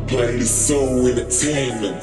Play the soul entertainment.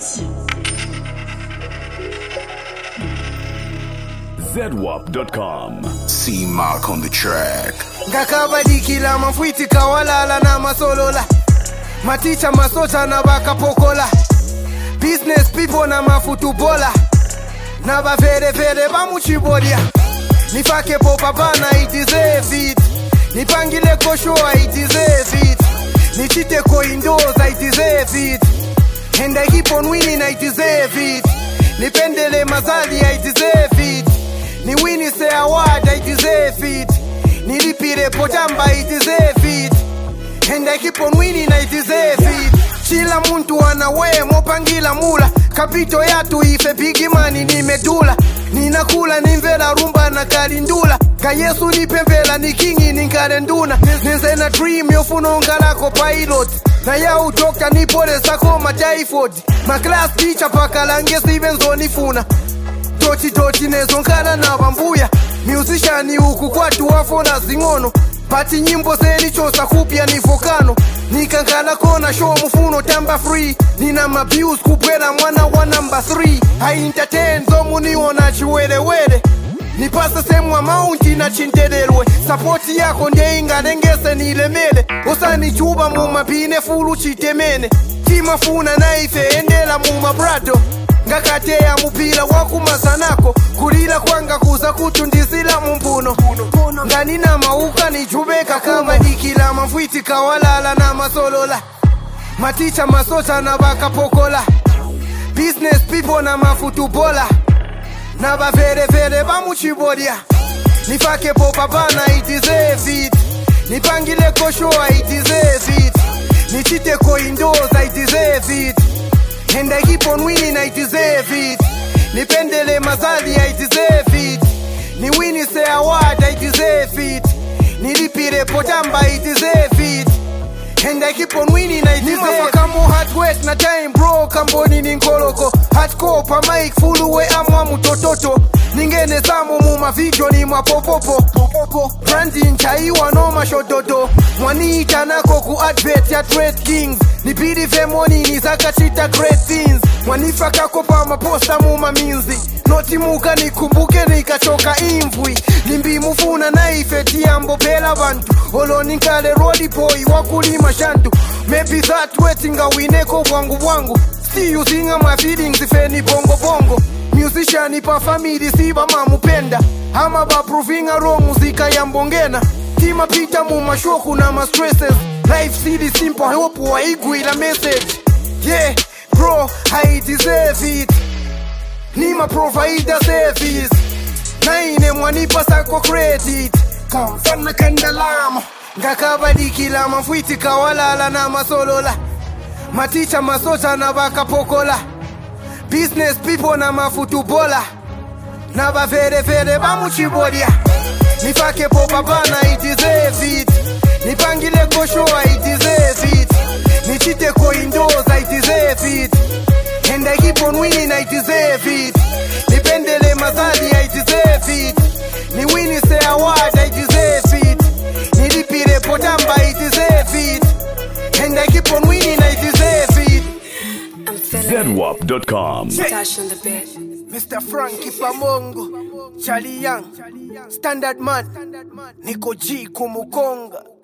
ZWAP.com. C Mark on the track. Ngakabadikila mafwiti kawalala na masolola. Maticha masocha na bakapokola. Business people na mafutubola. Na ba vere bamuchibodia. Nifake popa bana it deserve it. Nipangile koshoa it deserve it. Nichite ko indoors I deserve it. And I keep on winning I deserve it. Nipendele mazali I deserve it. Ni winnie say award I deserve it. Nilipire potamba I deserve it. And I keep on winning I deserve it. Chila muntu anawe mopangila mula. Kapito yatu ife bigi mani nimedula. Ninakula nimvela rumba na kalindula. Ka Yesu nipembela ni kingi ninkarenduna. Nize na dream yofunonga lako pilot. Na ya utoka nipole sako majaifod. Ma class teacher pakalange sibenzo nifuna. Tochi nezonkana na bambuya. Musician huku kwatu wafona zingono. Pati nyimbo zeni chosa kupia ni fokano. Nikankala kona show mufuno tamba free. Nina mabuse kupwela mwana wa number 3. I entertain zomu niona chiwele wele. Nipasa semu wa maunti na chintedelwe. Supporti yako nde inga dengese nilemele. Osani chuba muma pine fulu chitemene. Tima funa naife endela muma brado. Ngakatea mupila wakumasanako. Kulila kwanga kuza kutundizila mumpuno. Ngani na mauka ni jubeka kama dikila mafwiti kawalala na masolola. Maticha masocha na bakapokola. Business people na mafutubola. Na ba vere bamuchibodia. Nifake popa bana I deserve it. Nipangile koshoa I deserve it. Nichite ko indoors I deserve it. And I keep on winning I deserve it. Nipendele mazali I deserve it. Ni winnie say award I deserve it. Nilipire potamba I deserve it. And I keep on winning I deserve it. Kamo hard work na time bro kamboni ninkoloko. Hardcore pa mic full we amwa mutototo. Ningene samu muma video ni mapopopo. Branding chaiwa no mashododo. Mwanita nako ku advert ya Trade Kings. Nipidi vemoni ni zakachita great things. Mwanifa kako pa maposta muma minzi. Noti muka nikumbuke nikachoka imvui. Nimbi mufuna na ifeti ambo pela bantu. Olo ninkale road boy wakulima shantu. Maybe that waiting a wineko wangu. See you sing my feelings if any bongo. Musician pa family siba mamupenda. Ama ba proving a wrong muzika ya mbongena. Tima pita muma shoku na ma stresses. Life city simple I hope wa iguila message. Yeah bro I deserve it. Nima provider service. Naine mwanipa sako credit. Kamfana kandalama. Ngakabadikila mafwiti kawalala na masolola. Maticha masocha na bakapokola. Business people na mafutubola. Na ba vere bamuchibodia. Nifake popa bana I deserve it. Nipangile koshoa I deserve it. Nichite ko indoors I deserve it. And I keep on winning I deserve it. Nipendele mazali I deserve it. Ni winnie say award I deserve it. Nilipire potamba I deserve it. And I keep on winning I deserve it. ZWAP.com. Dash on the bed. Mr. Frankie Pamongo, Charlie Young, Standard Man, Nico G Kumukonga.